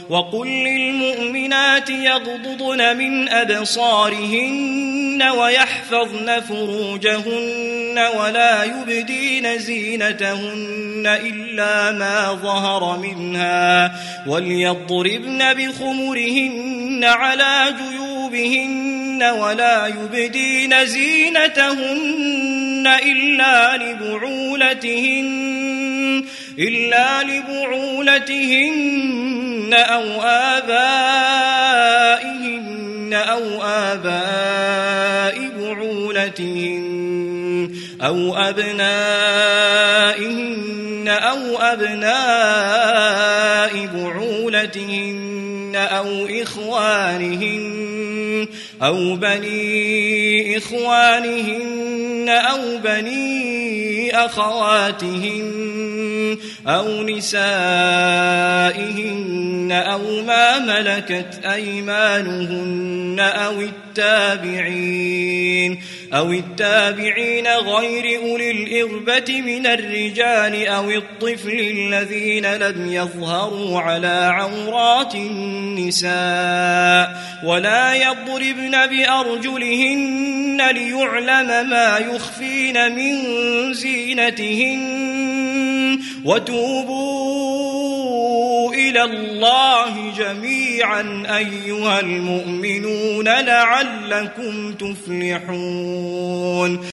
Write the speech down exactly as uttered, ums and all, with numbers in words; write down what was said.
وقل للمؤمنات يغضضن من أبصارهن ويحفظن فروجهن ولا يبدين زينتهن إلا ما ظهر منها وليضربن بخمرهن على جيوبهن ولا يبدين زينتهن إلا لبعولتهن إلا لبعولتهن أو آبائهن أو آباء بعولتهن أو أبنائهن أو أبناء بعولتهن أو إخوانهن أو بني إخوانهن أو بني أخواتهن أو نسائهن أو ما ملكت أيمانهن أو التابعين أو التابعين غير أولي الإربة من الرجال أو الطفل الذين لم يظهروا على عورات النساء ولا يضربن بأرجلهن ليعلم ما يخفين من زينتهن وتوبوا إلى الله جميعا أيها المؤمنون لعلكم تفلحون.